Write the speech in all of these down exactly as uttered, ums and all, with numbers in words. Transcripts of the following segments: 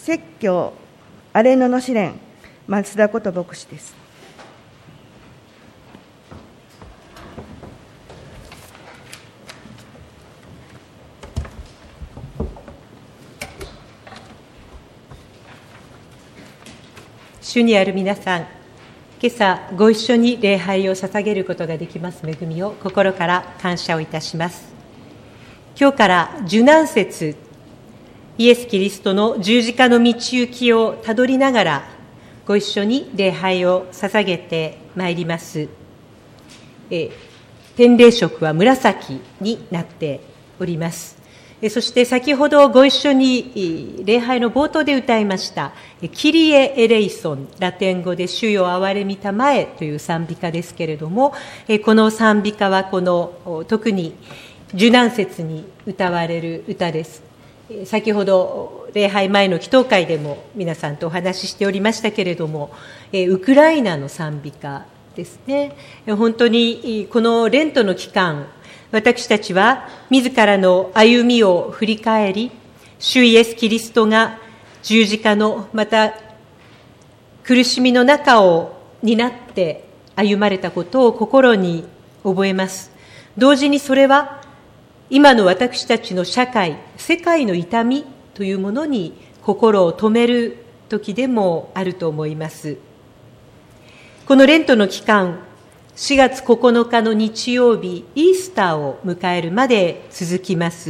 説教アレノの試練、松田こと牧師です。 主にある皆さん、今朝ご一緒に礼拝を捧げることができます恵みを心から感謝をいたします。今日から受難節、イエス・キリストの十字架の道行きをたどりながらご一緒に礼拝を捧げてまいります。え天礼色は紫になっております。そして先ほどご一緒に礼拝の冒頭で歌いましたキリエ・エレイソン、ラテン語で主よ憐れみたまえという賛美歌ですけれども、この賛美歌はこの特に受難節に歌われる歌です。先ほど礼拝前の祈祷会でも皆さんとお話ししておりましたけれども、ウクライナの賛美歌ですね。本当にこのレントの期間、私たちは自らの歩みを振り返り、主イエス・キリストが十字架のまた苦しみの中を担って歩まれたことを心に覚えます。同時にそれは今の私たちの社会、世界の痛みというものに心を留める時でもあると思います。このレントの期間、しがつここのかの日曜日、イースターを迎えるまで続きます。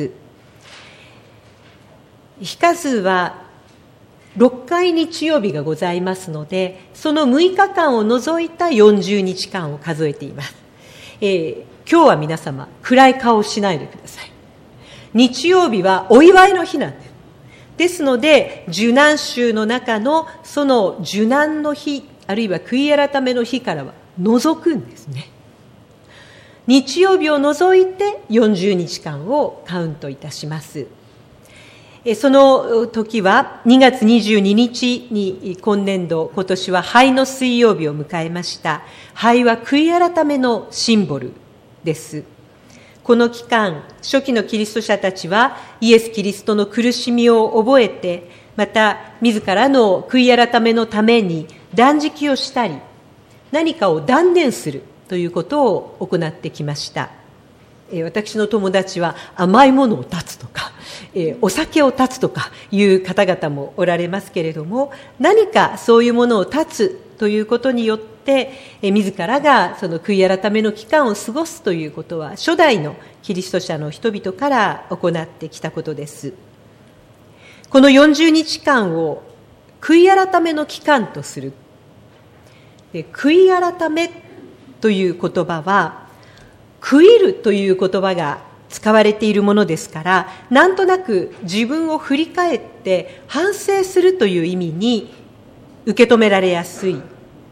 日数はろっかい日曜日がございますので、そのむいかかんを除いたよんじゅうにちかんを数えています。えー、今日は皆様、暗い顔をしないでください。日曜日はお祝いの日なんです。ですので、受難週の中のその受難の日、あるいは悔い改めの日からは除くんですね。日曜日を除いてよんじゅうにちかんをカウントいたします。その時はにがつにじゅうににちに今年度、今年は灰の水曜日を迎えました。灰は悔い改めのシンボルです。この期間、初期のキリスト者たちはイエス・キリストの苦しみを覚えて、また自らの悔い改めのために断食をしたり、何かを断念するということを行ってきました。私の友達は甘いものを断つとか、お酒を断つとかいう方々もおられますけれども、何かそういうものを断つということによって自らがその悔い改めの期間を過ごすということは初代のキリスト者の人々から行ってきたことです。このよんじゅうにちかんを悔い改めの期間とする。で、悔い改めという言葉は悔いるという言葉が使われているものですから、なんとなく自分を振り返って反省するという意味に受け止められやすい。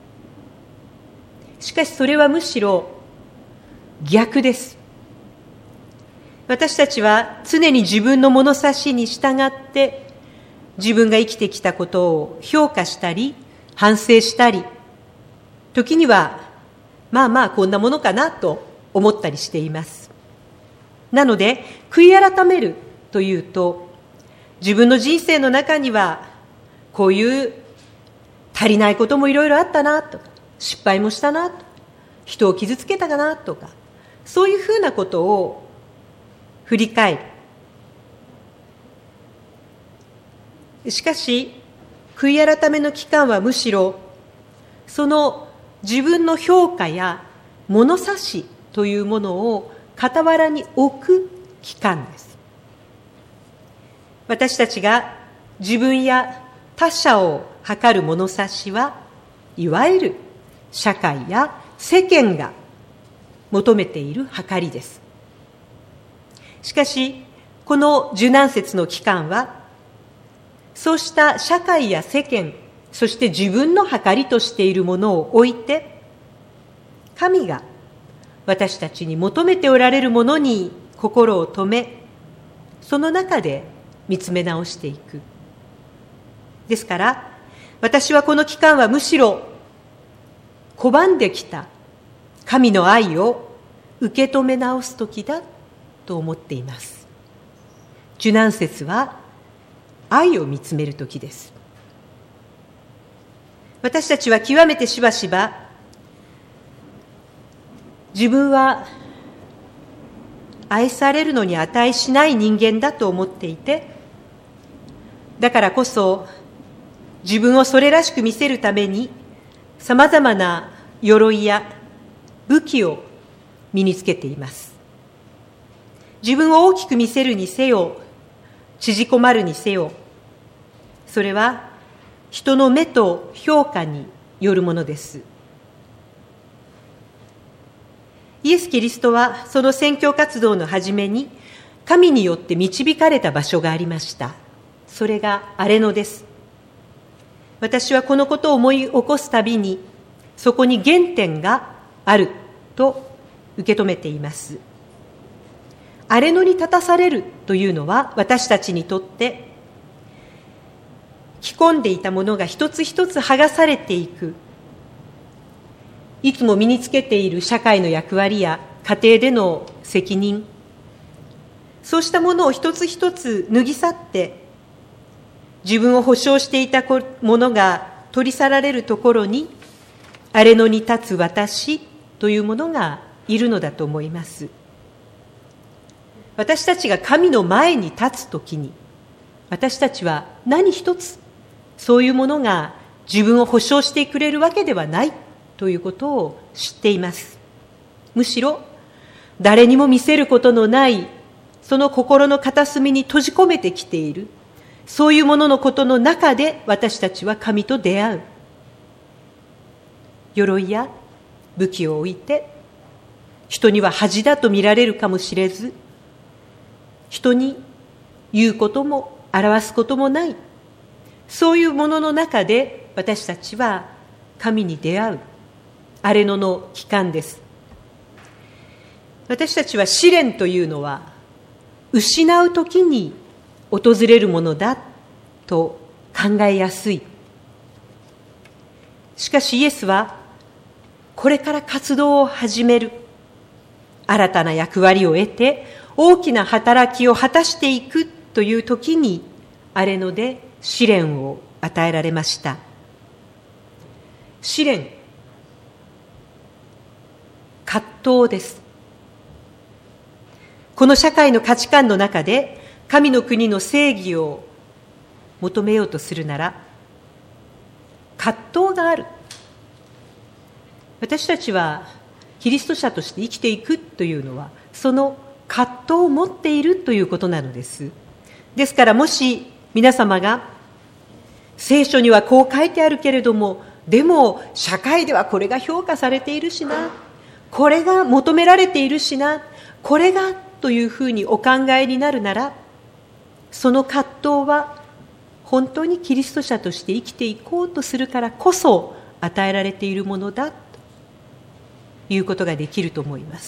しかしそれはむしろ逆です。私たちは常に自分の物差しに従って自分が生きてきたことを評価したり反省したり、時にはまあまあこんなものかなと思ったりしています。なので悔い改めるというと、自分の人生の中にはこういう足りないこともいろいろあったなとか、失敗もしたなとか、人を傷つけたかなとか、そういうふうなことを振り返る。しかし悔い改めの期間はむしろその自分の評価や物差しというものを傍らに置く期間です。私たちが自分や他者を測る物差しは、いわゆる社会や世間が求めている測りです。しかしこの受難節の期間は、そうした社会や世間、そして自分の測りとしているものを置いて、神が私たちに求めておられるものに心を留め、その中で見つめ直していく。ですから私はこの期間はむしろ拒んできた神の愛を受け止め直す時だと思っています。受難節は愛を見つめる時です。私たちは極めてしばしば自分は愛されるのに値しない人間だと思っていて、だからこそ自分をそれらしく見せるためにさまざまな鎧や武器を身につけています。自分を大きく見せるにせよ、縮こまるにせよ、それは人の目と評価によるものです。イエス・キリストはその宣教活動の初めに神によって導かれた場所がありました。それが荒れ野です。私はこのことを思い起こすたびに、そこに原点があると受け止めています。荒れ野に立たされるというのは、私たちにとって着込んでいたものが一つ一つ剥がされていく、いつも身につけている社会の役割や家庭での責任、そうしたものを一つ一つ脱ぎ去って、自分を保障していたものが取り去られるところに、荒れ野に立つ私というものがいるのだと思います。私たちが神の前に立つときに、私たちは何一つそういうものが自分を保障してくれるわけではないということを知っています。むしろ誰にも見せることのないその心の片隅に閉じ込めてきている、そういうもののことの中で私たちは神と出会う。鎧や武器を置いて、人には恥だと見られるかもしれず、人に言うことも表すこともない、そういうものの中で私たちは神に出会う荒れ野の期間です。私たちは試練というのは失うときに訪れるものだと考えやすい。しかしイエスはこれから活動を始める、新たな役割を得て大きな働きを果たしていくという時に荒れ野で試練を与えられました。試練、葛藤です。この社会の価値観の中で神の国の正義を求めようとするなら、葛藤がある。私たちはキリスト者として生きていくというのは、その葛藤を持っているということなのです。ですから、もし皆様が聖書にはこう書いてあるけれども、でも社会ではこれが評価されているしな、これが求められているしな、これがというふうにお考えになるなら、その葛藤は本当にキリスト者として生きていこうとするからこそ与えられているものだということができると思います。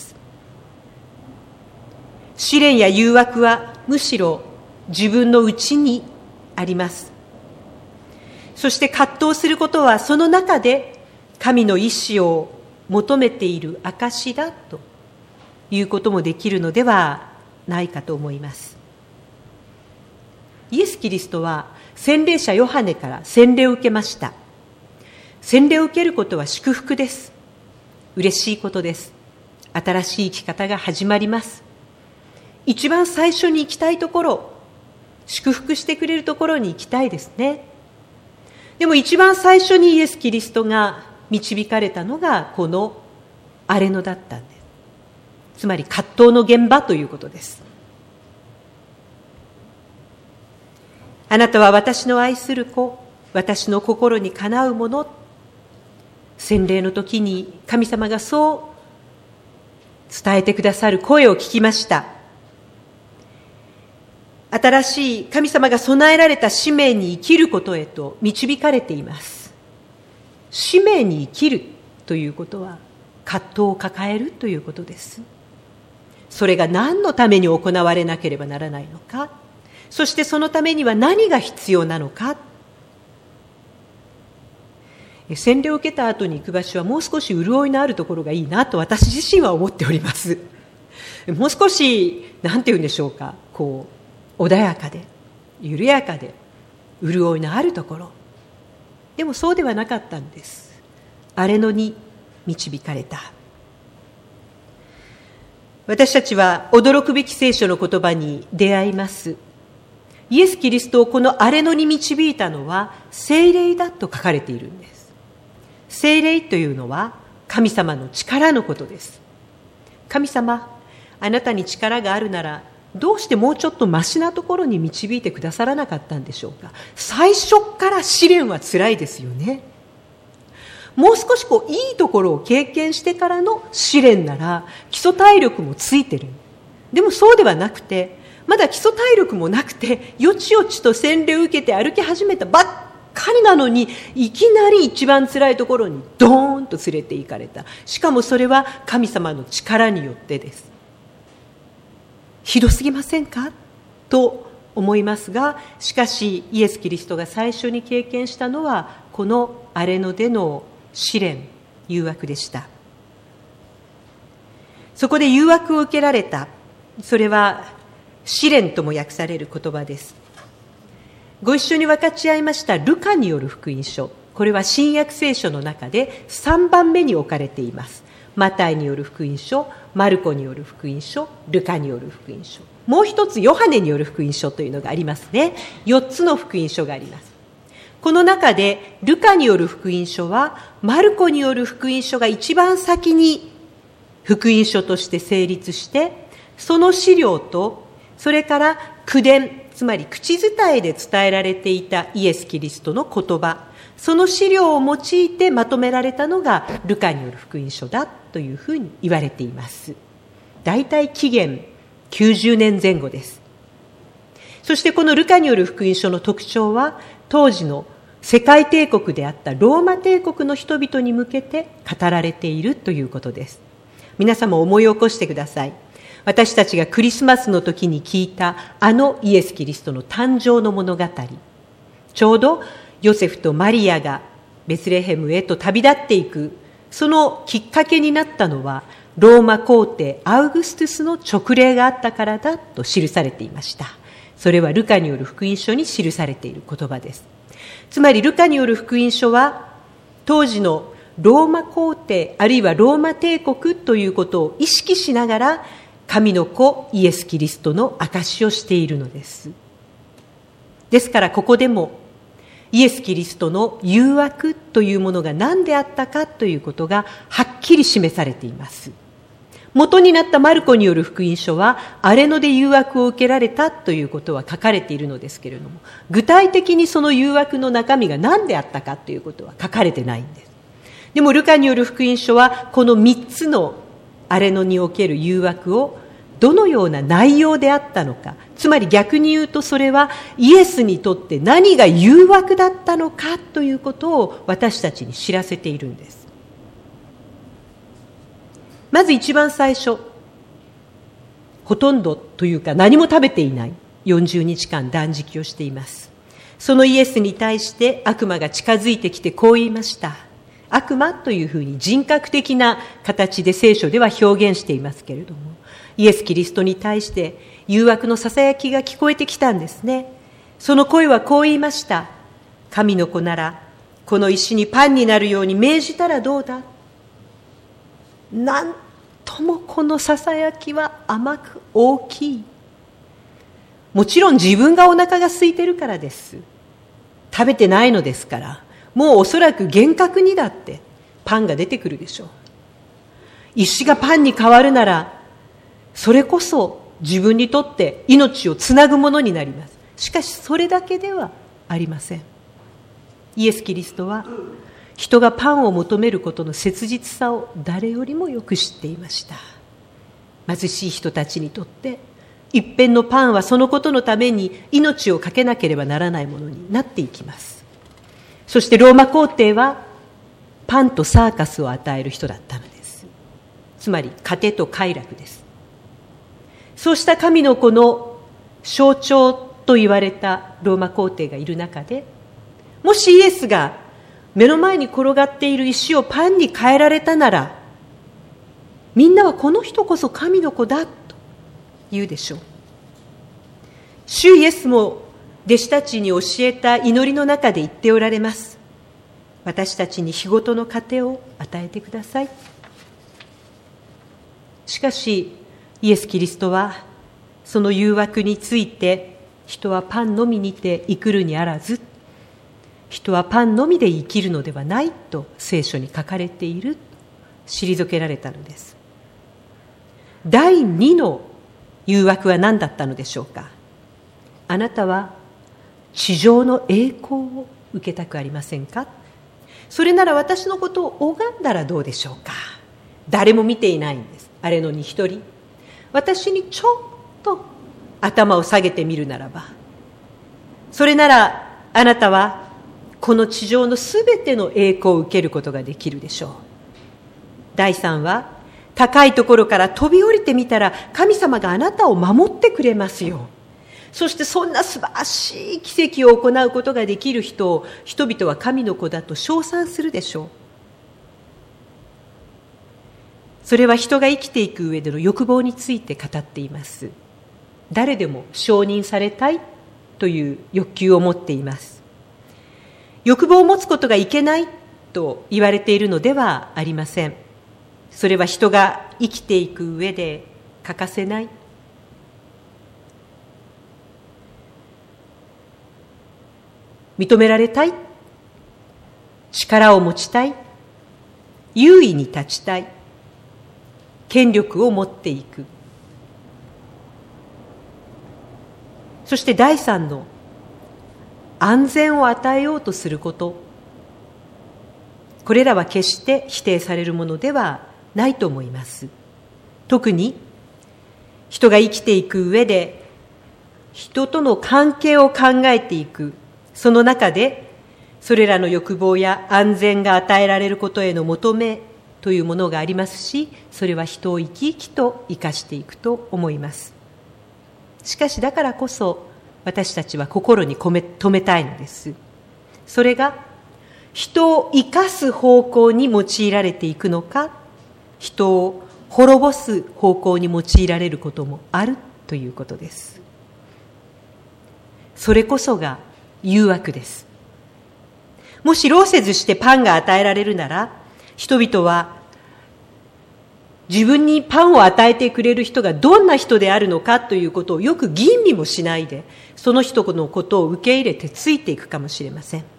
試練や誘惑はむしろ自分の内にあります。そして葛藤することはその中で神の意志を求めている証だということもできるのではないかと思います。イエス・キリストは洗礼者ヨハネから洗礼を受けました。洗礼を受けることは祝福です。嬉しいことです。新しい生き方が始まります。一番最初に行きたいところ、祝福してくれるところに行きたいですね。でも一番最初にイエス・キリストが導かれたのがこの荒れ野だったんです。つまり葛藤の現場ということです。あなたは私の愛する子、私の心にかなうもの。洗礼の時に神様がそう伝えてくださる声を聞きました。新しい神様が備えられた使命に生きることへと導かれています。使命に生きるということは葛藤を抱えるということです。それが何のために行われなければならないのか、そしてそのためには何が必要なのか。洗礼を受けた後に行く場所はもう少し潤いのあるところがいいなと私自身は思っております。もう少しなんて言うんでしょうか、こう穏やかで緩やかで潤いのあるところ。でもそうではなかったんです。荒れ野に導かれた。私たちは驚くべき聖書の言葉に出会います。イエス・キリストをこの荒れ野に導いたのは聖霊だと書かれているんです。聖霊というのは神様の力のことです。神様、あなたに力があるならどうしてもうちょっとマシなところに導いてくださらなかったんでしょうか。最初から試練は辛いですよね。もう少しこういいところを経験してからの試練なら基礎体力もついてる。でもそうではなくて、まだ基礎体力もなくてよちよちと洗礼を受けて歩き始めたばっかりなのに、いきなり一番辛いところにドーンと連れて行かれた。しかもそれは神様の力によってです。ひどすぎませんかと思いますが、しかしイエス・キリストが最初に経験したのはこの荒れ野での試練、誘惑でした。そこで誘惑を受けられた。それは試練とも訳される言葉です。ご一緒に分かち合いましたルカによる福音書、これは新約聖書の中でさんばんめに置かれています。マタイによる福音書、マルコによる福音書、ルカによる福音書、もう一つヨハネによる福音書というのがありますね。よっつの福音書があります。この中でルカによる福音書はマルコによる福音書が一番先に福音書として成立して、その資料とそれから口伝、つまり口伝えで伝えられていたイエス・キリストの言葉、その資料を用いてまとめられたのがルカによる福音書だというふうに言われています。だいたい紀元きゅうじゅうねんぜん後です。そしてこのルカによる福音書の特徴は、当時の世界帝国であったローマ帝国の人々に向けて語られているということです。皆さんも思い起こしてください。私たちがクリスマスの時に聞いたあのイエス・キリストの誕生の物語。ちょうどヨセフとマリアがベツレヘムへと旅立っていく、そのきっかけになったのはローマ皇帝アウグストゥスの勅令があったからだと記されていました。それはルカによる福音書に記されている言葉です。つまりルカによる福音書は当時のローマ皇帝あるいはローマ帝国ということを意識しながら神の子イエス・キリストの証しをしているのです。ですからここでもイエス・キリストの誘惑というものが何であったかということがはっきり示されています。元になったマルコによる福音書は荒れ野で誘惑を受けられたということは書かれているのですけれども、具体的にその誘惑の中身が何であったかということは書かれてないんです。でもルカによる福音書はこのみっつの荒れ野における誘惑をどのような内容であったのか、つまり逆に言うとそれはイエスにとって何が誘惑だったのかということを私たちに知らせているんです。まず一番最初、ほとんどというか何も食べていないよんじゅうにちかん断食をしています。そのイエスに対して悪魔が近づいてきてこう言いました。悪魔というふうに人格的な形で聖書では表現していますけれども、イエス・キリストに対して誘惑のささやきが聞こえてきたんですね。その声はこう言いました。神の子ならこの石にパンになるように命じたらどうだ。なんともこのささやきは甘く大きい。もちろん自分がお腹が空いてるからです。食べてないのですから、もうおそらく厳格にだってパンが出てくるでしょう。石がパンに変わるならそれこそ自分にとって命をつなぐものになります。しかしそれだけではありません。イエス・キリストは人がパンを求めることの切実さを誰よりもよく知っていました。貧しい人たちにとって一片のパンはそのことのために命を懸けなければならないものになっていきます。そしてローマ皇帝はパンとサーカスを与える人だったのです。つまり糧と快楽です。そうした神の子の象徴と言われたローマ皇帝がいる中で、もしイエスが目の前に転がっている石をパンに変えられたなら、みんなはこの人こそ神の子だと言うでしょう。主イエスも弟子たちに教えた祈りの中で言っておられます。私たちに日ごとの糧を与えてください。しかしイエス・キリストはその誘惑について、人はパンのみにて生くるにあらず、人はパンのみで生きるのではないと聖書に書かれている、退けられたのです。第二の誘惑は何だったのでしょうか。あなたは地上の栄光を受けたくありませんか。それなら私のことを拝んだらどうでしょうか。誰も見ていないんです。あれのに一人、私にちょっと頭を下げてみるならば、それならあなたはこの地上のすべての栄光を受けることができるでしょう。第三は、高いところから飛び降りてみたら神様があなたを守ってくれますよ。そしてそんな素晴らしい奇跡を行うことができる人を人々は神の子だと称賛するでしょう。それは人が生きていく上での欲望について語っています。誰でも承認されたいという欲求を持っています。欲望を持つことがいけないと言われているのではありません。それは人が生きていく上で欠かせない。認められたい、力を持ちたい、優位に立ちたい、権力を持っていく。そして第三の安全を与えようとすること、これらは決して否定されるものではないと思います。特に人が生きていく上で人との関係を考えていく、その中でそれらの欲望や安全が与えられることへの求めというものがありますし、それは人を生き生きと生かしていくと思います。しかしだからこそ私たちは心に込め留めたいのです。それが人を生かす方向に用いられていくのか、人を滅ぼす方向に用いられることもあるということです。それこそが誘惑です。もし労せずしてパンが与えられるなら、人々は自分にパンを与えてくれる人がどんな人であるのかということをよく吟味もしないで、その人のことを受け入れてついていくかもしれません。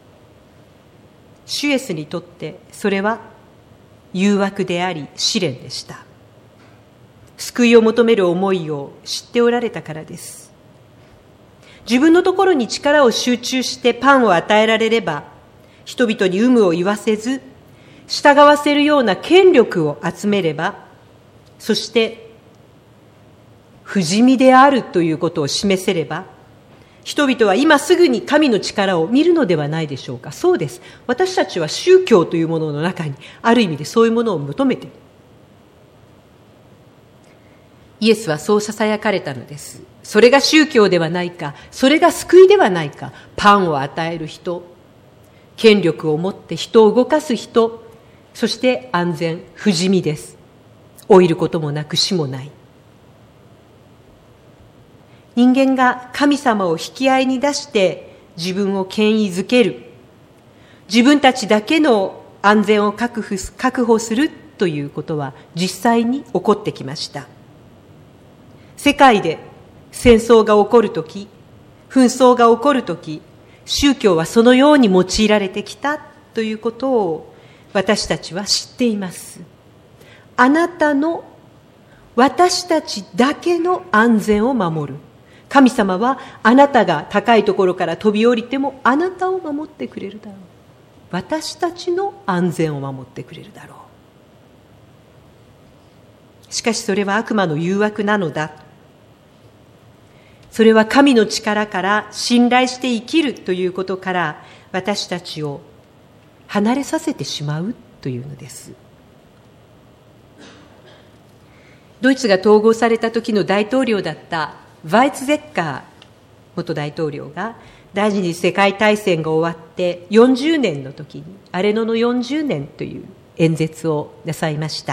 主イエスにとってそれは誘惑であり試練でした。救いを求める思いを知っておられたからです。自分のところに力を集中してパンを与えられれば、人々に有無を言わせず、従わせるような権力を集めれば、そして不死身であるということを示せれば、人々は今すぐに神の力を見るのではないでしょうか。そうです。私たちは宗教というものの中にある意味でそういうものを求めている。イエスはそうささやかれたのです。それが宗教ではないか、それが救いではないか。パンを与える人、権力を持って人を動かす人、そして安全、不死身です。老いることもなく死もない。人間が神様を引き合いに出して自分を権威づける、自分たちだけの安全を確保、確保するということは実際に起こってきました。世界で戦争が起こるとき、紛争が起こるとき、宗教はそのように用いられてきたということを私たちは知っています。あなたの、私たちだけの安全を守る。神様はあなたが高いところから飛び降りてもあなたを守ってくれるだろう。私たちの安全を守ってくれるだろう。しかしそれは悪魔の誘惑なのだ。それは神の力から信頼して生きるということから私たちを離れさせてしまうというのです。ドイツが統合された時の大統領だったヴァイツゼッカー元大統領が第二次世界大戦が終わってよんじゅうねんの時にアレノのよんじゅうねんという演説をなさいました。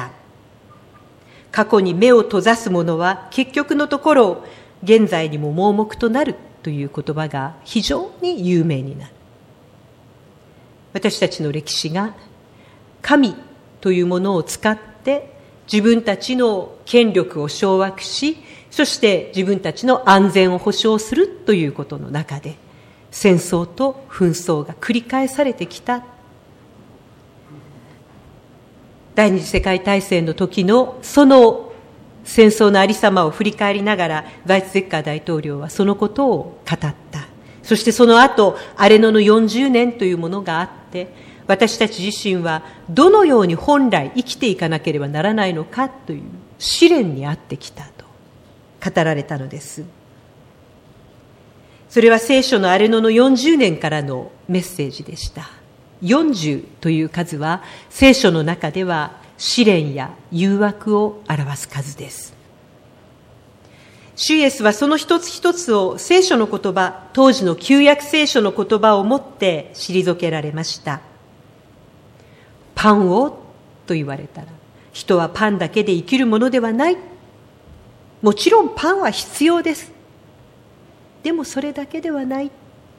過去に目を閉ざす者は結局のところ現在にも盲目となるという言葉が非常に有名になる。私たちの歴史が神というものを使って自分たちの権力を掌握し、そして自分たちの安全を保障するということの中で戦争と紛争が繰り返されてきた。第二次世界大戦の時のその戦争のありさまを振り返りながら、ザイツゼッカー大統領はそのことを語った。そしてその後、アレノのよんじゅうねんというものがあって、私たち自身はどのように本来生きていかなければならないのかという試練にあってきたと語られたのです。それは聖書のアレノのよんじゅうねんからのメッセージでした。よんじゅうという数は聖書の中では試練や誘惑を表す数です。主イエスはその一つ一つを聖書の言葉、当時の旧約聖書の言葉をもって退けられました。パンをと言われたら、人はパンだけで生きるものではない。もちろんパンは必要です。でもそれだけではない。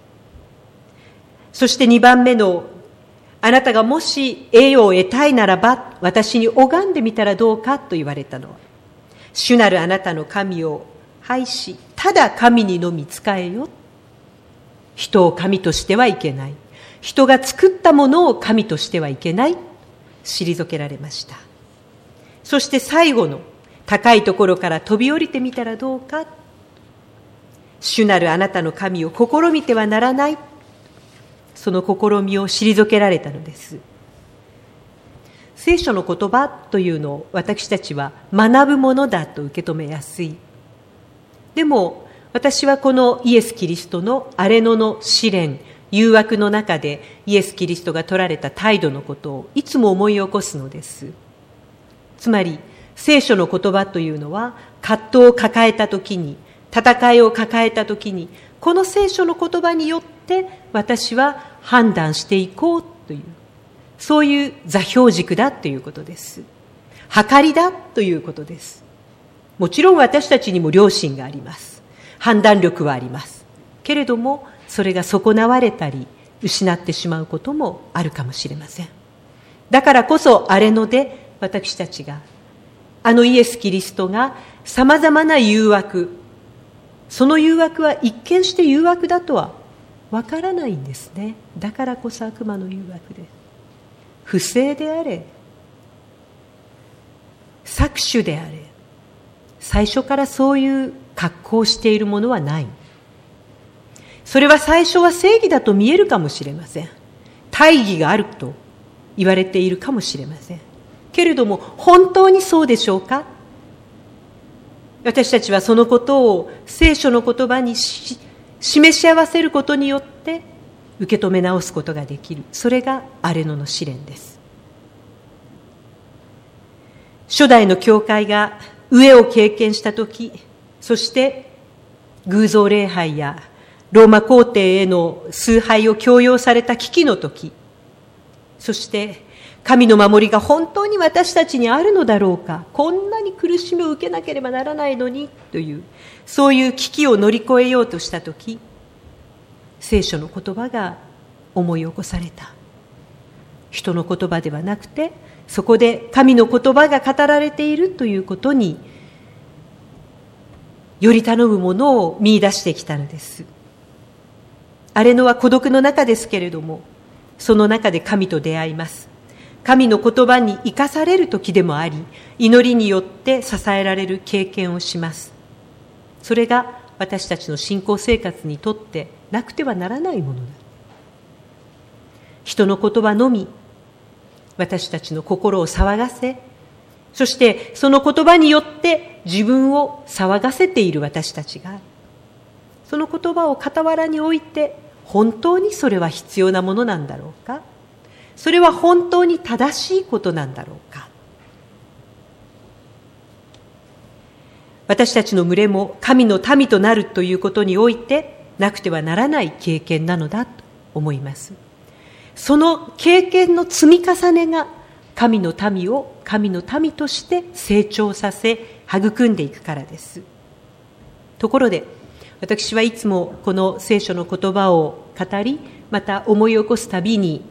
そしてにばんめの、あなたがもし栄誉を得たいならば、私に拝んでみたらどうかと言われたのは、主なるあなたの神を拝し、ただ神にのみ仕えよ。人を神としてはいけない。人が作ったものを神としてはいけない。退けられました。そして最後の、高いところから飛び降りてみたらどうか。主なるあなたの神を試みてはならない。その試みを退けられたのです。聖書の言葉というのを私たちは学ぶものだと受け止めやすい。でも私はこのイエス・キリストのアレノの試練、誘惑の中でイエス・キリストが取られた態度のことをいつも思い起こすのです。つまり聖書の言葉というのは葛藤を抱えたときに、戦いを抱えたときに、この聖書の言葉によって私は判断していこうという、そういう座標軸だということです。計りだということです。もちろん私たちにも良心があります。判断力はあります。けれどもそれが損なわれたり失ってしまうこともあるかもしれません。だからこそアレノで私たちがあのイエス・キリストがさまざまな誘惑、その誘惑は一見して誘惑だとはわからないんですね。だからこそ悪魔の誘惑です。不正であれ、搾取であれ、最初からそういう格好をしているものはない。それは最初は正義だと見えるかもしれません。大義があると言われているかもしれません。けれども本当にそうでしょうか。私たちはそのことを聖書の言葉にし示し合わせることによって受け止め直すことができる。それがアレノの試練です。初代の教会が飢えを経験したとき、そして偶像礼拝やローマ皇帝への崇拝を強要された危機のとき、そして神の守りが本当に私たちにあるのだろうか、こんなに苦しみを受けなければならないのにという、そういう危機を乗り越えようとしたとき、聖書の言葉が思い起こされた。人の言葉ではなくて、そこで神の言葉が語られているということにより頼むものを見出してきたのです。アレノは孤独の中ですけれども、その中で神と出会います。神の言葉に生かされる時でもあり、祈りによって支えられる経験をします。それが私たちの信仰生活にとってなくてはならないものだ。人の言葉のみ私たちの心を騒がせ、そしてその言葉によって自分を騒がせている私たちが、その言葉を傍らに置いて、本当にそれは必要なものなんだろうか、それは本当に正しいことなんだろうか。私たちの群れも神の民となるということにおいてなくてはならない経験なのだと思います。その経験の積み重ねが神の民を神の民として成長させ育んでいくからです。ところで私はいつもこの聖書の言葉を語り、また思い起こすたびに、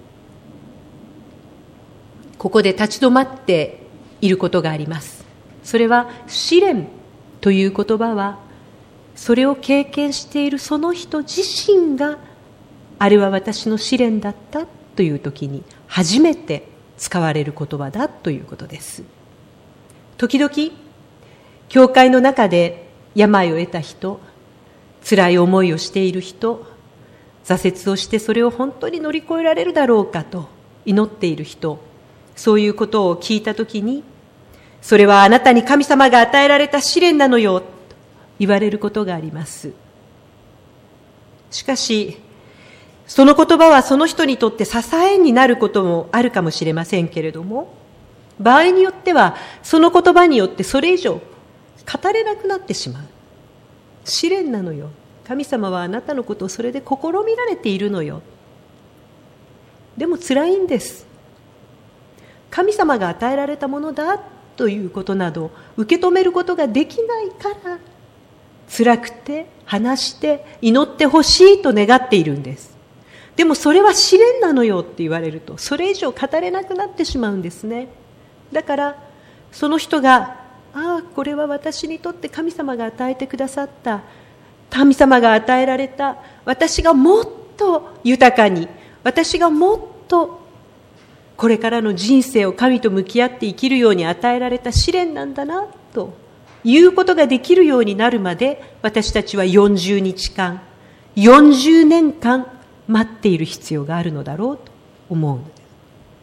ここで立ち止まっていることがあります。それは試練という言葉は、それを経験しているその人自身が、あれは私の試練だったという時に初めて使われる言葉だということです。時々教会の中で病を得た人、辛い思いをしている人、挫折をしてそれを本当に乗り越えられるだろうかと祈っている人、そういうことを聞いたときに、それはあなたに神様が与えられた試練なのよと言われることがあります。しかしその言葉はその人にとって支えになることもあるかもしれませんけれども、場合によってはその言葉によってそれ以上語れなくなってしまう。試練なのよ、神様はあなたのことをそれで試みられているのよ。でも辛いんです。神様が与えられたものだということなど受け止めることができないから、辛くて話して祈ってほしいと願っているんです。でもそれは試練なのよって言われると、それ以上語れなくなってしまうんですね。だからその人が、ああこれは私にとって神様が与えてくださった、神様が与えられた、私がもっと豊かに、私がもっとこれからの人生を神と向き合って生きるように与えられた試練なんだなということができるようになるまで、私たちはよんじゅうにちかん、よんじゅうねんかん待っている必要があるのだろうと思うのです。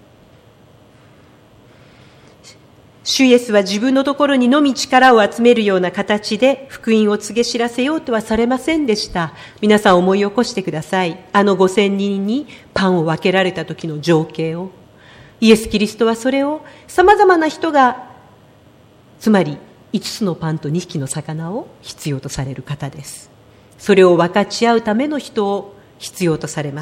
主イエスは自分のところにのみ力を集めるような形で福音を告げ知らせようとはされませんでした。皆さん思い起こしてください。あのごせんにんにパンを分けられた時の情景を。イエス・キリストはそれをさまざまな人が、つまりいつつのパンとにひきの魚を必要とされる方です。それを分かち合うための人を必要とされます。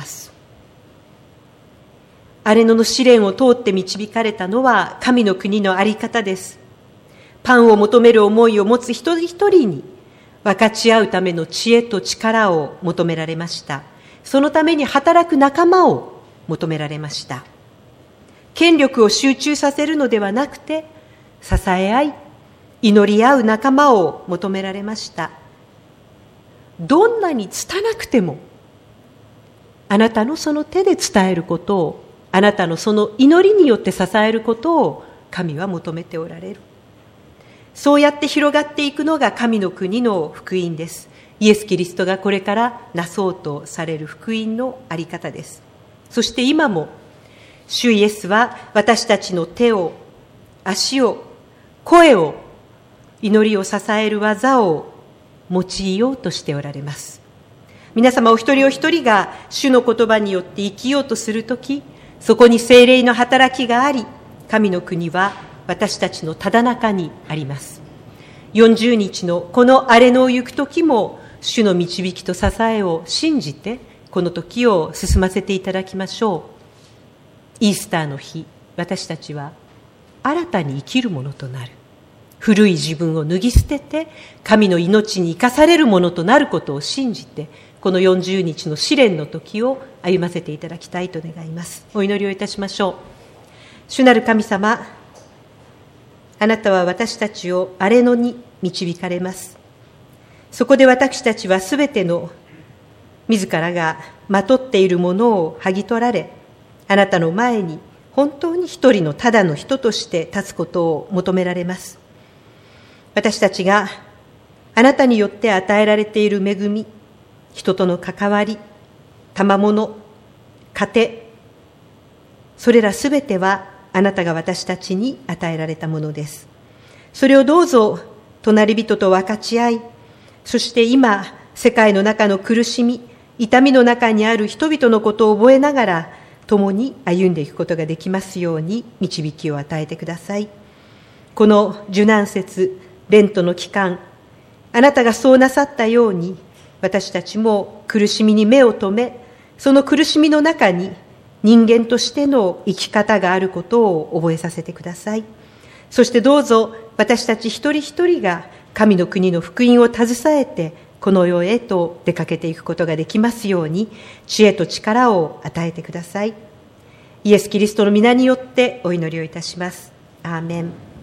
荒野の試練を通って導かれたのは神の国のあり方です。パンを求める思いを持つ一人一人に分かち合うための知恵と力を求められました。そのために働く仲間を求められました。権力を集中させるのではなくて、支え合い、祈り合う仲間を求められました。どんなに拙くても、あなたのその手で伝えることを、あなたのその祈りによって支えることを神は求めておられる。そうやって広がっていくのが神の国の福音です。イエス・キリストがこれからなそうとされる福音のあり方です。そして今も主イエスは私たちの手を、足を、声を、祈りを支える技を用いようとしておられます。皆様お一人お一人が主の言葉によって生きようとするとき、そこに聖霊の働きがあり、神の国は私たちのただ中にあります。よんじゅうにちのこの荒れ野を行くときも、主の導きと支えを信じて、この時を進ませていただきましょう。イースターの日、私たちは新たに生きるものとなる。古い自分を脱ぎ捨てて、神の命に生かされるものとなることを信じて、このよんじゅうにちの試練の時を歩ませていただきたいと願います。お祈りをいたしましょう。主なる神様、あなたは私たちを荒れ野に導かれます。そこで私たちはすべての自らがまとっているものを剥ぎ取られ、あなたの前に本当に一人のただの人として立つことを求められます。私たちがあなたによって与えられている恵み、人との関わり、賜物、家庭、それらすべてはあなたが私たちに与えられたものです。それをどうぞ隣人と分かち合い、そして今世界の中の苦しみ、痛みの中にある人々のことを覚えながら共に歩んでいくことができますように導きを与えてください。この受難節、レントの期間、あなたがそうなさったように、私たちも苦しみに目を留め、その苦しみの中に人間としての生き方があることを覚えさせてください。そしてどうぞ私たち一人一人が神の国の福音を携えて、 この世へと出かけていくことができますように、知恵と力を与えてください。イエス・キリストの皆によってお祈りをいたします。アーメン。